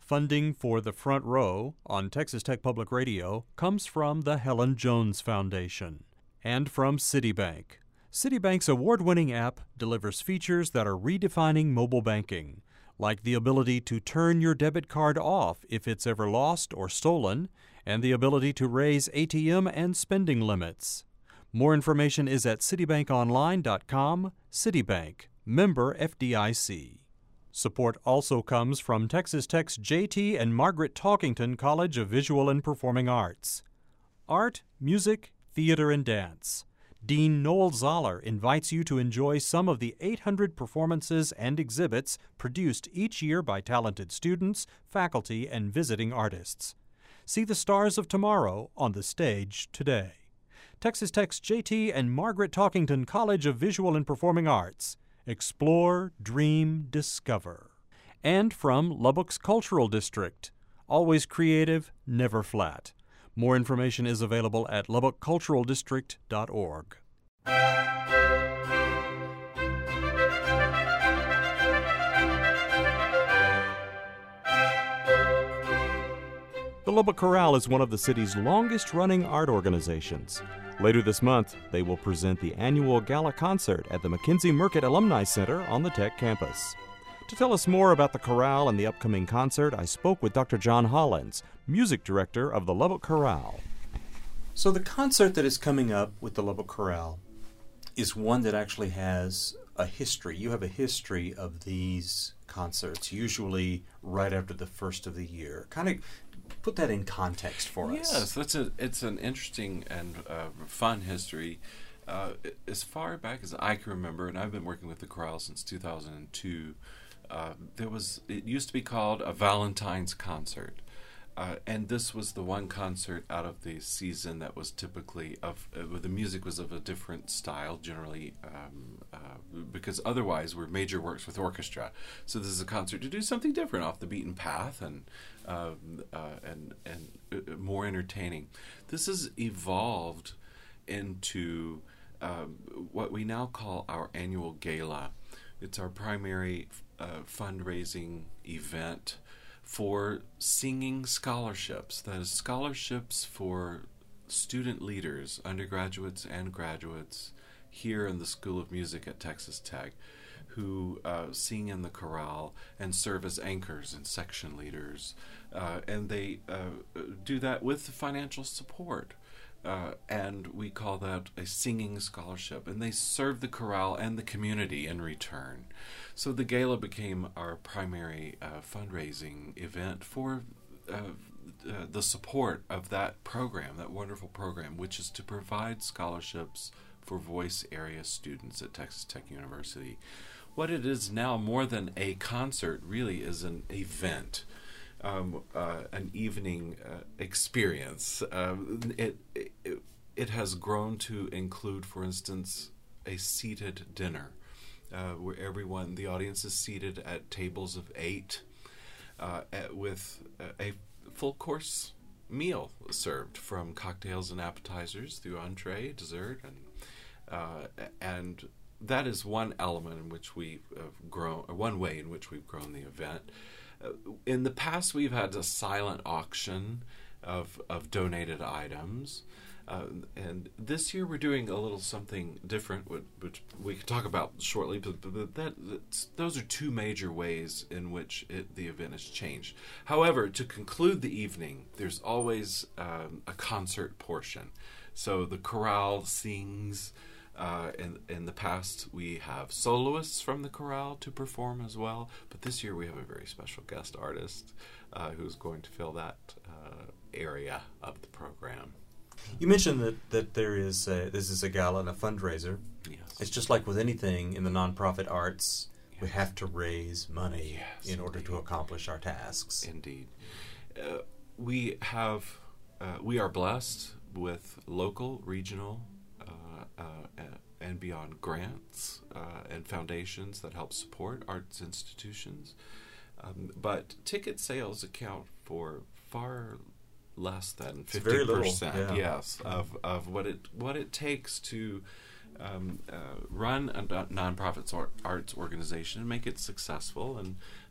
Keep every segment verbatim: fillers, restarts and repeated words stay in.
Funding for The Front Row on Texas Tech Public Radio comes from the Helen Jones Foundation and from Citibank. Citibank's award-winning app delivers features that are redefining mobile banking, like the ability to turn your debit card off if it's ever lost or stolen, and the ability to raise A T M and spending limits. More information is at citibank online dot com. Citibank, member F D I C. Support also comes from Texas Tech's J T and Margaret Talkington College of Visual and Performing Arts. Art, music, theater, and dance. Dean Noel Zoller invites you to enjoy some of the eight hundred performances and exhibits produced each year by talented students, faculty, and visiting artists. See the stars of tomorrow on the stage today. Texas Tech's J T and Margaret Talkington College of Visual and Performing Arts. Explore, dream, discover. And from Lubbock's Cultural District. Always creative, never flat. More information is available at lubbock cultural district dot org. The Lubbock Chorale is one of the city's longest-running art organizations. Later this month, they will present the annual gala concert at the Mackenzie Murcutt Alumni Center on the Tech campus. To tell us more about the chorale and the upcoming concert, I spoke with Doctor John Hollins, music director of the Lubbock Chorale. So the concert that is coming up with the Lubbock Chorale is one that actually has a history. You have a history of these concerts, usually right after the first of the year. Kind of put that in context for us. Yes, that's a, it's an interesting and uh, fun history. Uh, as far back as I can remember, and I've been working with the chorale since two thousand two, uh, there was, it used to be called a Valentine's concert. Uh, and this was the one concert out of the season that was typically of, uh, the music was of a different style, generally, um, uh, because otherwise we're major works with orchestra. So this is a concert to do something different, off the beaten path, and uh, uh, and and uh, more entertaining. This has evolved into uh, what we now call our annual gala. It's our primary uh, fundraising event for singing scholarships. That is, scholarships for student leaders, undergraduates and graduates here in the School of Music at Texas Tech, who uh, sing in the chorale and serve as anchors and section leaders. Uh, and they uh, do that with financial support. Uh, and we call that a singing scholarship. And they serve the chorale and the community in return. So the gala became our primary uh, fundraising event for uh, uh, the support of that program, that wonderful program, which is to provide scholarships for voice area students at Texas Tech University. What it is now, more than a concert, really is an event. Um, uh, an evening uh, experience. Um, it, it it has grown to include, for instance, a seated dinner, uh, where everyone, the audience is seated at tables of eight, uh, at, with a, a full course meal served, from cocktails and appetizers through entree, dessert, and uh, and that is one element in which we've grown, or one way in which we've grown the event. Uh, in the past, we've had a silent auction of of donated items, uh, and this year we're doing a little something different, which, which we can talk about shortly. But, but that that's, those are two major ways in which it, the event has changed. However, to conclude the evening, there's always um, a concert portion. So the chorale sings. Uh, in, in the past, we have soloists from the chorale to perform as well, but this year we have a very special guest artist uh, who's going to fill that uh, area of the program. You mentioned that, that there is a, this is a gala and a fundraiser. Yes. It's just like with anything in the nonprofit arts, yes. We have to raise money yes, in order indeed. to accomplish our tasks. Indeed. Uh, we have, uh, we are blessed with local, regional, Uh, uh, and beyond grants uh, and foundations that help support arts institutions. Um, but ticket sales account for far less than fifty percent, yeah. yes, of, of what it what it takes to um, uh, run a nonprofit or arts organization and make it successful, and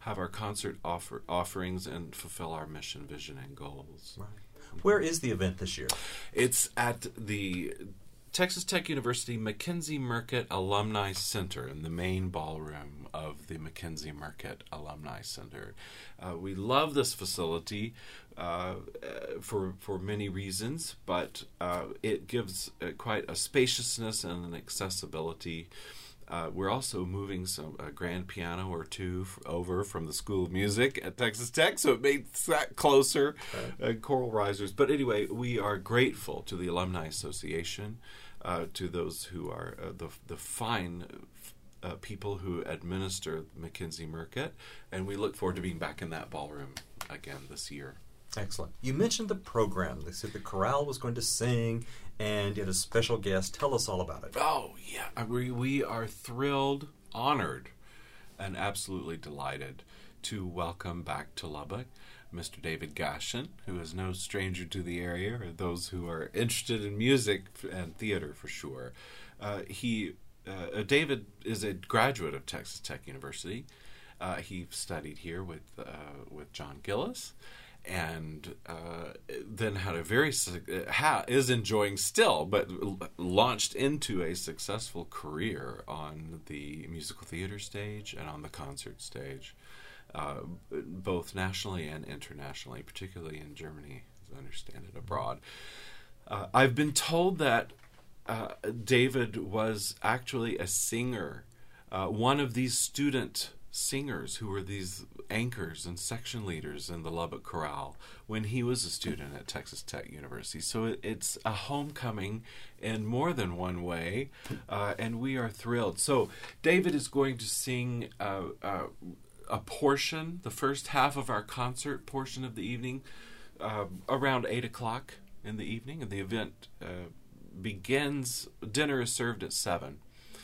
have our concert offer, offerings and fulfill our mission, vision, and goals. Right. Where is the event this year? It's at the Texas Tech University Mackenzie Murcutt Alumni Center in the main ballroom of the Mackenzie Murcutt Alumni Center. Uh, we love this facility uh, for for many reasons, but uh, it gives uh, quite a spaciousness and an accessibility. Uh, we're also moving some a grand piano or two f- over from the School of Music at Texas Tech, so it makes that closer, right. uh, choral risers. But anyway, we are grateful to the Alumni Association, uh, to those who are uh, the the fine uh, people who administer Mackenzie Murcutt, and we look forward to being back in that ballroom again this year. Excellent. You mentioned the program. They said the chorale was going to sing, and you had a special guest. Tell us all about it. Oh, yeah. We, we are thrilled, honored, and absolutely delighted to welcome back to Lubbock Mister David Gashin, who is no stranger to the area, or those who are interested in music and theater for sure. Uh, he, uh, David is a graduate of Texas Tech University. Uh, he studied here with uh, with John Gillis. And uh, then had a very ha, is enjoying still, but l- launched into a successful career on the musical theater stage and on the concert stage, uh, both nationally and internationally, particularly in Germany, as I understand it, abroad. Uh, I've been told that uh, David was actually a singer, uh, one of these student singers who were these anchors and section leaders in the Lubbock Chorale when he was a student at Texas Tech University. So it, it's a homecoming in more than one way, uh, and we are thrilled. So David is going to sing uh, uh, a portion, the first half of our concert portion of the evening, uh, around eight o'clock in the evening, and the event uh, begins, dinner is served at seven.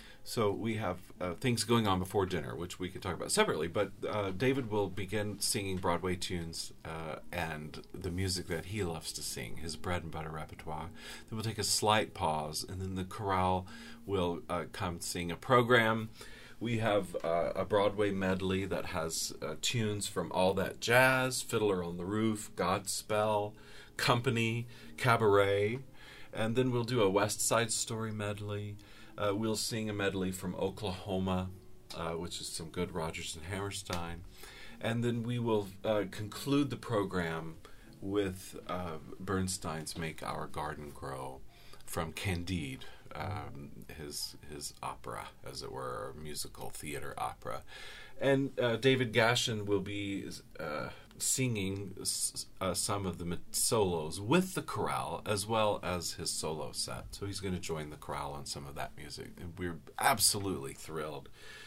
So we have uh, things going on before dinner, which we could talk about separately. But uh, David will begin singing Broadway tunes uh, and the music that he loves to sing, his bread and butter repertoire. Then we'll take a slight pause, and then the chorale will uh, come sing a program. We have uh, a Broadway medley that has uh, tunes from All That Jazz, Fiddler on the Roof, Godspell, Company, Cabaret. And then we'll do a West Side Story medley. Uh, we'll sing a medley from Oklahoma, uh, which is some good Rodgers and Hammerstein. And then we will uh, conclude the program with uh, Bernstein's Make Our Garden Grow from Candide, um, his his opera, as it were, a musical theater opera. And uh, David Gashin will be uh, singing uh, some of the solos with the chorale as well as his solo set. So he's going to join the chorale on some of that music. And we're absolutely thrilled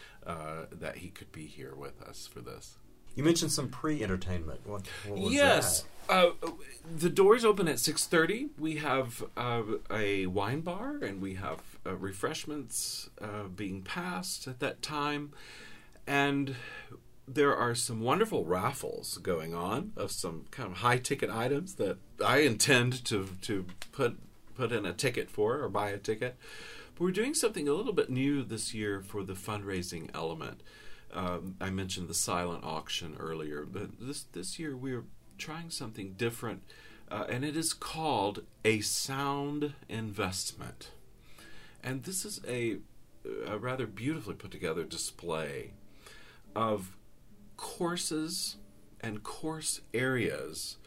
uh, that he could be here with us for this. You mentioned some pre-entertainment. What, what was yes. that? Uh, the doors open at six thirty. We have uh, a wine bar, and we have uh, refreshments uh, being passed at that time. And there are some wonderful raffles going on of some kind of high-ticket items that I intend to to put put in a ticket for or buy a ticket. But we're doing something a little bit new this year for the fundraising element. Um, I mentioned the silent auction earlier, but this this year we're trying something different, uh, and it is called a sound investment. And this is a, a rather beautifully put together display of courses and course areas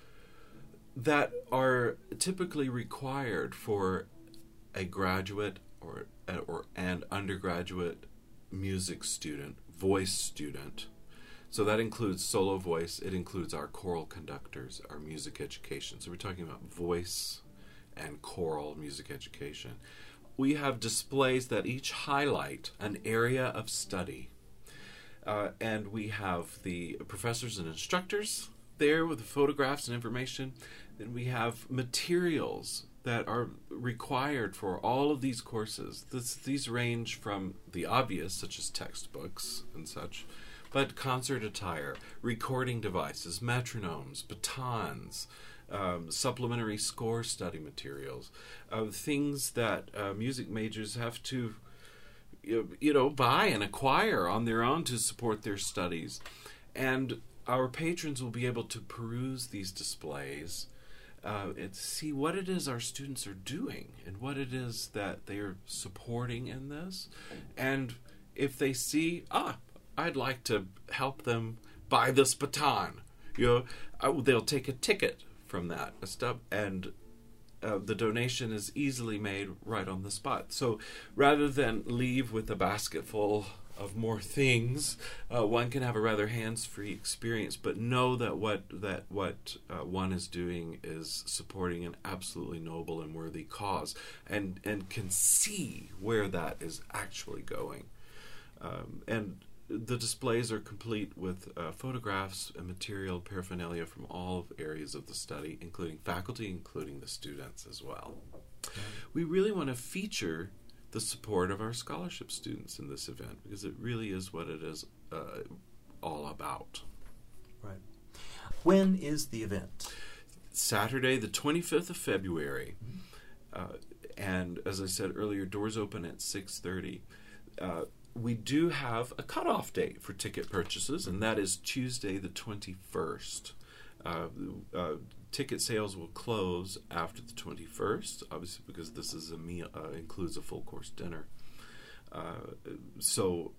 that are typically required for a graduate or or and undergraduate music student, voice student. So that includes solo voice, it includes our choral conductors, our music education. So we're talking about voice and choral music education. We have displays that each highlight an area of study. Uh, and we have the professors and instructors there with the photographs and information. Then we have materials that are required for all of these courses. This, these range from the obvious, such as textbooks and such, but concert attire, recording devices, metronomes, batons, um, supplementary score study materials, uh, things that uh, music majors have to you know, buy and acquire on their own to support their studies. And our patrons will be able to peruse these displays uh, and see what it is our students are doing and what it is that they are supporting in this. And if they see, ah, I'd like to help them buy this baton, you know, uh, they'll take a ticket from that a stub, and uh, the donation is easily made right on the spot. So rather than leave with a basket full of more things, uh, one can have a rather hands-free experience, but know that what that what uh, one is doing is supporting an absolutely noble and worthy cause, and and can see where that is actually going. Um, and the displays are complete with uh, photographs and material paraphernalia from all areas of the study, including faculty, including the students as well. Okay. We really want to feature the support of our scholarship students in this event, because it really is what it is uh, all about. Right. When is the event? Saturday, the twenty-fifth of February. Mm-hmm. Uh, and as I said earlier, doors open at six thirty. Uh, we do have a cutoff date for ticket purchases, and that is Tuesday, the twenty-first. Uh, uh, ticket sales will close after the twenty-first, obviously because this is a meal, uh, includes a full course dinner. Uh, so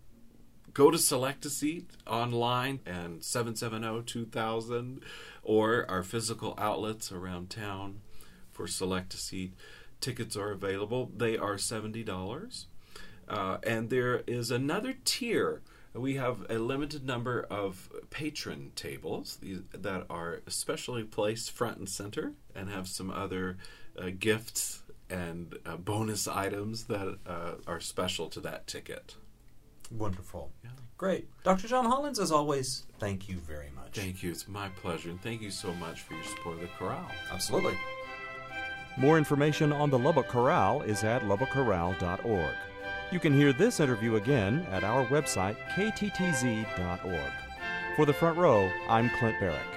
go to Select a Seat online and seven seven zero two thousand, or our physical outlets around town for Select a Seat. Tickets are available. They are seventy dollars. Uh, and there is another tier. We have a limited number of patron tables that are especially placed front and center and have some other uh, gifts and uh, bonus items that uh, are special to that ticket. Wonderful. Yeah. Great. Doctor John Hollins, as always, thank you very much. Thank you. It's my pleasure. And thank you so much for your support of the chorale. Absolutely. More information on the Lubbock Chorale is at lubbock chorale dot org. You can hear this interview again at our website, k t t z dot org. For the Front Row, I'm Clint Barrick.